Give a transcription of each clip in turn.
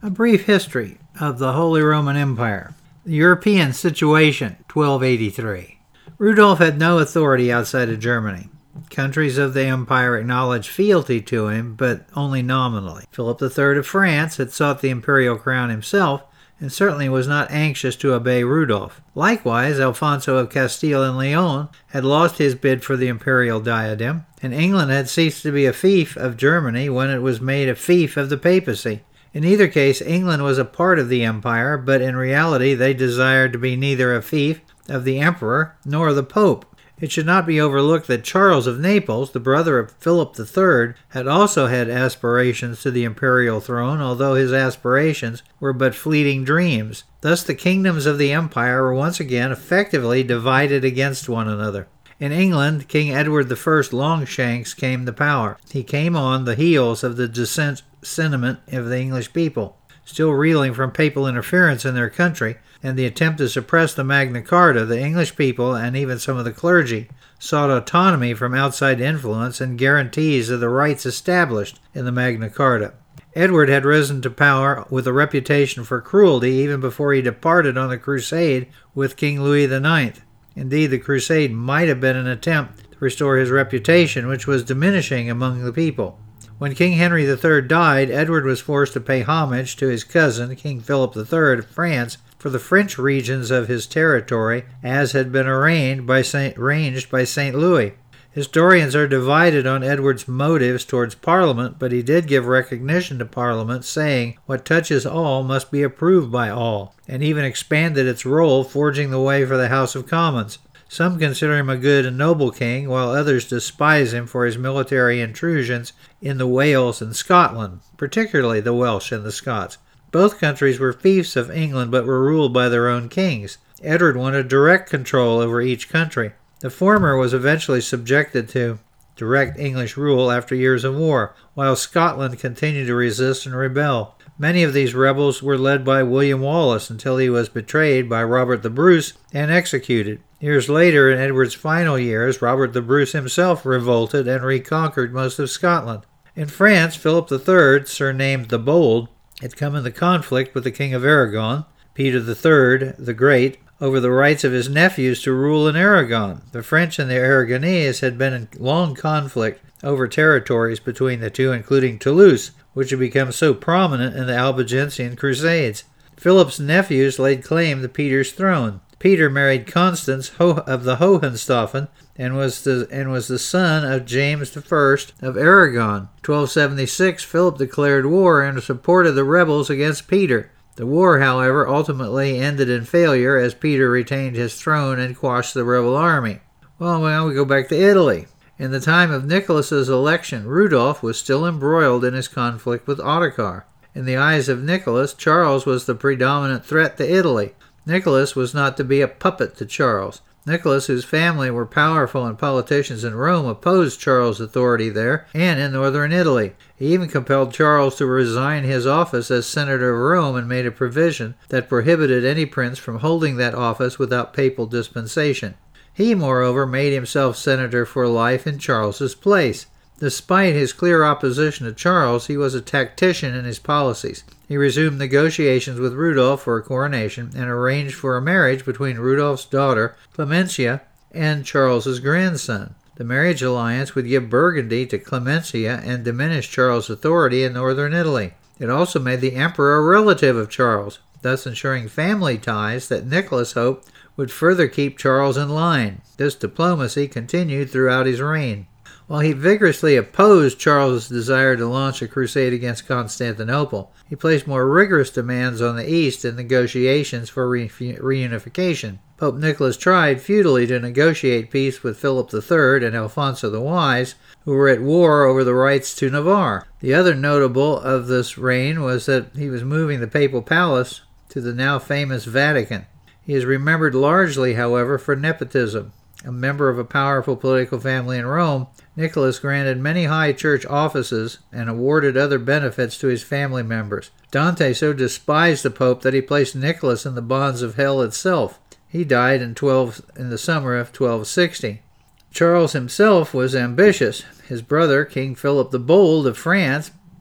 A brief history of the Holy Roman Empire. The European situation, 1283. Rudolf had no authority outside of Germany. Countries of the empire acknowledged fealty to him, but only nominally. Philip III of France had sought the imperial crown himself, and certainly was not anxious to obey Rudolf. Likewise, Alfonso of Castile and Leon had lost his bid for the imperial diadem, and England had ceased to be a fief of Germany when it was made a fief of the papacy. In either case, England was a part of the empire, but in reality they desired to be neither a fief of the emperor nor the pope. It should not be overlooked that Charles of Naples, the brother of Philip III, had also had aspirations to the imperial throne, although his aspirations were but fleeting dreams. Thus the kingdoms of the empire were once again effectively divided against one another. In England, King Edward I Longshanks came to power. He came on the heels of the sentiment of the English people, still reeling from papal interference in their country and the attempt to suppress the Magna Carta. The English people, and even some of the clergy, sought autonomy from outside influence and guarantees of the rights established in the Magna Carta. Edward had risen to power with a reputation for cruelty even before he departed on the crusade with King Louis IX. Indeed, the crusade might have been an attempt to restore his reputation, which was diminishing among the people. When King Henry III died, Edward was forced to pay homage to his cousin, King Philip III of France, for the French regions of his territory, as had been arranged by St. Louis. Historians are divided on Edward's motives towards Parliament, but he did give recognition to Parliament, saying, "What touches all must be approved by all," and even expanded its role, forging the way for the House of Commons. Some consider him a good and noble king, while others despise him for his military intrusions in the Wales and Scotland, particularly the Welsh and the Scots. Both countries were fiefs of England, but were ruled by their own kings. Edward wanted direct control over each country. The former was eventually subjected to direct English rule after years of war, while Scotland continued to resist and rebel. Many of these rebels were led by William Wallace until he was betrayed by Robert the Bruce and executed. Years later, in Edward's final years, Robert the Bruce himself revolted and reconquered most of Scotland. In France, Philip III, surnamed the Bold, had come into conflict with the King of Aragon, Peter III the Great, over the rights of his nephews to rule in Aragon. The French and the Aragonese had been in long conflict over territories between the two, including Toulouse, which had become so prominent in the Albigensian Crusades. Philip's nephews laid claim to Peter's throne. Peter married Constance of the Hohenstaufen and was the son of James I of Aragon. 1276, Philip declared war and supported the rebels against Peter. The war, however, ultimately ended in failure as Peter retained his throne and quashed the rebel army. Well, now we go back to Italy. In the time of Nicholas's election, Rudolf was still embroiled in his conflict with Ottokar. In the eyes of Nicholas, Charles was the predominant threat to Italy. Nicholas was not to be a puppet to Charles. Nicholas, whose family were powerful and politicians in Rome, opposed Charles' authority there and in northern Italy. He even compelled Charles to resign his office as Senator of Rome and made a provision that prohibited any prince from holding that office without papal dispensation. He, moreover, made himself senator for life in Charles's place. Despite his clear opposition to Charles, he was a tactician in his policies. He resumed negotiations with Rudolf for a coronation and arranged for a marriage between Rudolf's daughter, Clemencia, and Charles's grandson. The marriage alliance would give Burgundy to Clemencia and diminish Charles' authority in northern Italy. It also made the emperor a relative of Charles, thus ensuring family ties that Nicholas hoped would further keep Charles in line. This diplomacy continued throughout his reign. While he vigorously opposed Charles' desire to launch a crusade against Constantinople, he placed more rigorous demands on the East in negotiations for reunification. Pope Nicholas tried futilely to negotiate peace with Philip III and Alfonso the Wise, who were at war over the rights to Navarre. The other notable of this reign was that he was moving the papal palace to the now famous Vatican. He is remembered largely, however, for nepotism. A member of a powerful political family in Rome, Nicholas granted many high church offices and awarded other benefits to his family members. Dante so despised the Pope that he placed Nicholas in the bonds of hell itself. He died in the summer of 1260. Charles himself was ambitious. His brother, King Philip the Bold of France,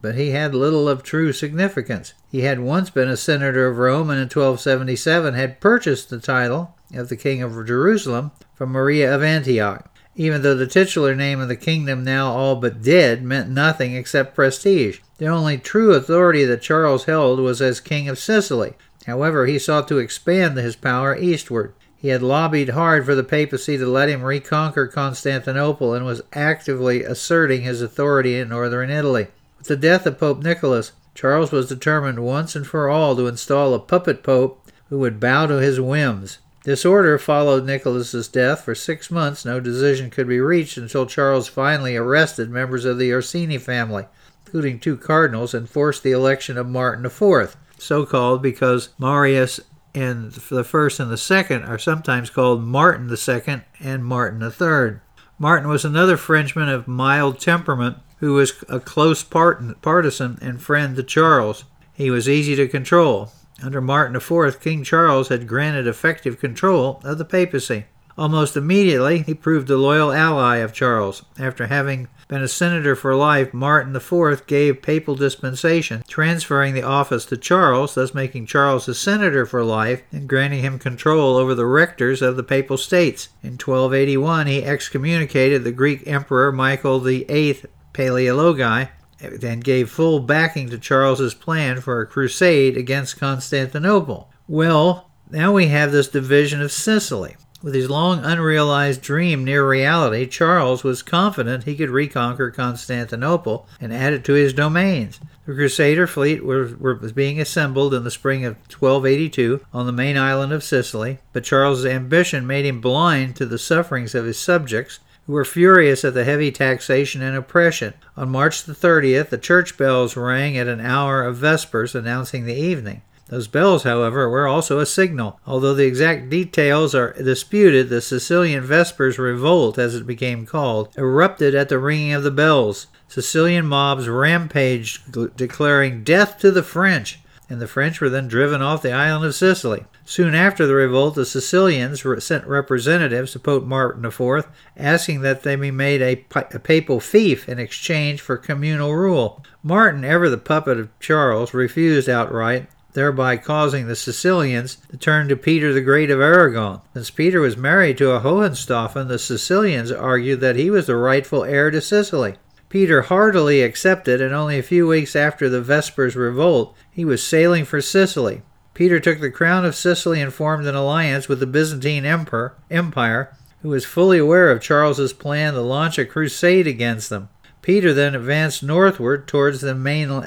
but he had little of true significance. He had once been a senator of Rome, and in 1277 had purchased the title of the King of Jerusalem from Maria of Antioch, even though the titular name of the kingdom, now all but dead, meant nothing except prestige. The only true authority that Charles held was as King of Sicily. However, he sought to expand his power eastward. He had lobbied hard for the papacy to let him reconquer Constantinople and was actively asserting his authority in northern Italy. With the death of Pope Nicholas, Charles was determined once and for all to install a puppet pope who would bow to his whims. This order followed Nicholas's death. For 6 months, no decision could be reached until Charles finally arrested members of the Orsini family, including 2 cardinals, and forced the election of Martin IV, so called because Marius and the first and the second are sometimes called Martin II and Martin III. Martin was another Frenchman of mild temperament who was a close partisan and friend to Charles. He was easy to control. Under Martin IV, King Charles had granted effective control of the papacy. Almost immediately, he proved a loyal ally of Charles. After having been a senator for life, Martin IV gave papal dispensation, transferring the office to Charles, thus making Charles a senator for life and granting him control over the rectors of the papal states. In 1281, he excommunicated the Greek emperor Michael VIII Palaeologi and gave full backing to Charles's plan for a crusade against Constantinople. Well, now we have this division of Sicily. With his long unrealized dream near reality, Charles was confident he could reconquer Constantinople and add it to his domains. The Crusader fleet was being assembled in the spring of 1282 on the main island of Sicily, but Charles's ambition made him blind to the sufferings of his subjects, who were furious at the heavy taxation and oppression. On March the 30th, the church bells rang at an hour of Vespers, announcing the evening. Those bells, however, were also a signal. Although the exact details are disputed, the Sicilian Vespers Revolt, as it became called, erupted at the ringing of the bells. Sicilian mobs rampaged, declaring death to the French, and the French were then driven off the island of Sicily. Soon after the revolt, the Sicilians sent representatives to Pope Martin IV, asking that they be made a papal fief in exchange for communal rule. Martin, ever the puppet of Charles, refused outright, thereby causing the Sicilians to turn to Peter the Great of Aragon. Since Peter was married to a Hohenstaufen, the Sicilians argued that he was the rightful heir to Sicily. Peter heartily accepted, and only a few weeks after the Vespers revolt, he was sailing for Sicily. Peter took the crown of Sicily and formed an alliance with the Byzantine Empire, who was fully aware of Charles's plan to launch a crusade against them. Peter then advanced northward towards the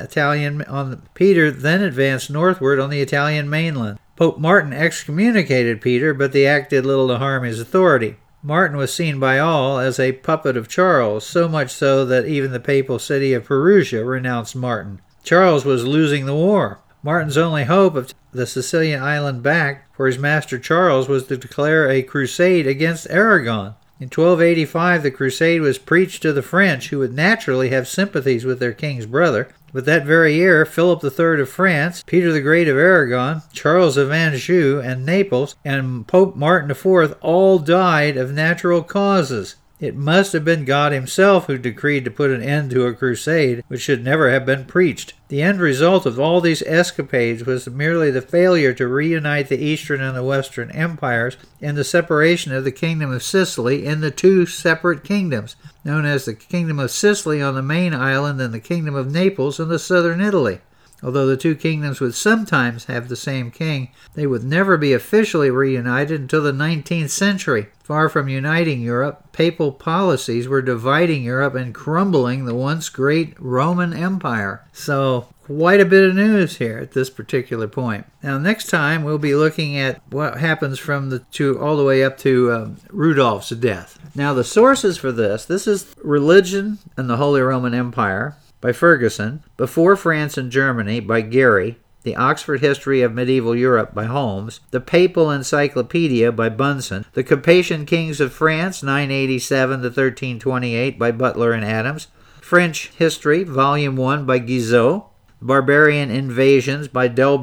Italian mainland. Pope Martin excommunicated Peter, but the act did little to harm his authority. Martin was seen by all as a puppet of Charles, so much so that even the papal city of Perugia renounced Martin. Charles was losing the war. Martin's only hope of the Sicilian island back for his master Charles was to declare a crusade against Aragon. In 1285, the crusade was preached to the French, who would naturally have sympathies with their king's brother. But that very year, Philip III of France, Peter the Great of Aragon, Charles of Anjou and Naples, and Pope Martin IV all died of natural causes. It must have been God himself who decreed to put an end to a crusade which should never have been preached. The end result of all these escapades was merely the failure to reunite the Eastern and the Western empires and the separation of the Kingdom of Sicily into 2 separate kingdoms, known as the Kingdom of Sicily on the main island and the Kingdom of Naples in the southern Italy. Although the 2 kingdoms would sometimes have the same king, they would never be officially reunited until the 19th century. Far from uniting Europe, papal policies were dividing Europe and crumbling the once great Roman Empire. So, quite a bit of news here at this particular point. Now, next time we'll be looking at what happens from all the way up to Rudolph's death. Now, the sources for this is Religion and the Holy Roman Empire by Ferguson, Before France and Germany by Gary, The Oxford History of Medieval Europe by Holmes, The Papal Encyclopedia by Bunsen, The Capetian Kings of France, 987 to 1328 by Butler and Adams, French History, Volume 1 by Guizot, Barbarian Invasions by Delbruck,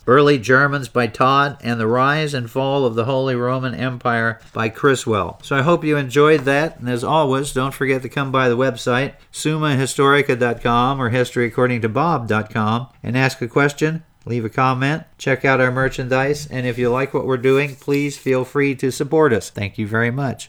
Early Germans by Todd, and The Rise and Fall of the Holy Roman Empire by Criswell. So I hope you enjoyed that, and as always, don't forget to come by the website, summahistorica.com or historyaccordingtobob.com, and ask a question, leave a comment, check out our merchandise, and if you like what we're doing, please feel free to support us. Thank you very much.